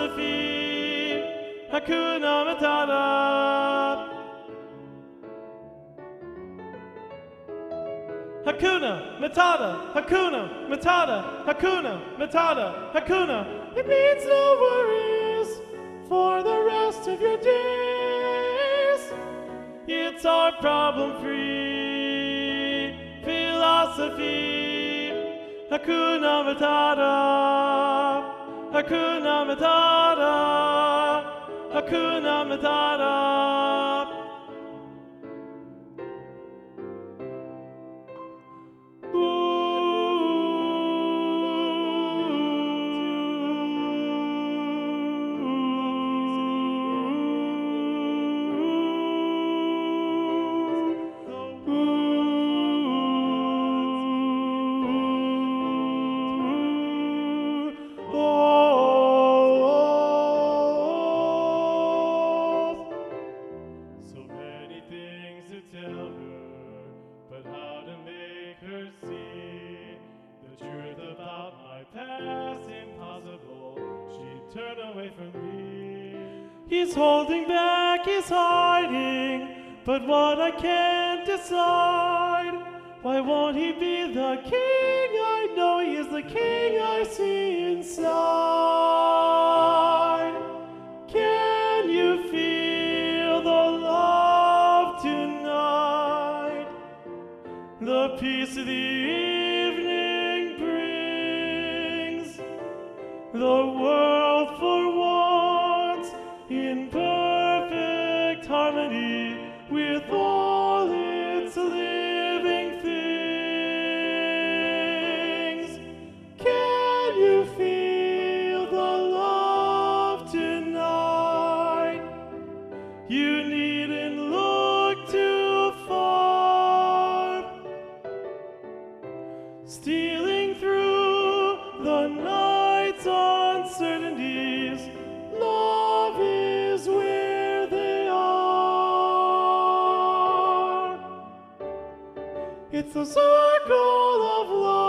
philosophy. Hakuna Matata. Hakuna Matata, Hakuna Matata, Hakuna Matata, Hakuna. It means no worries for the rest of your days. It's our problem-free philosophy. Hakuna Matata, Hakuna Matata, Hakuna Matata. He's holding back, he's hiding, but what I can't decide. Why won't he be the king? I know he is the king I see inside. Can you feel the love tonight? The peace of the evening brings the world for once in perfect harmony with all its living things. Can you feel the love tonight? You needn't look too far. Stealing through the night's uncertainties, love is where they are. It's the circle of love.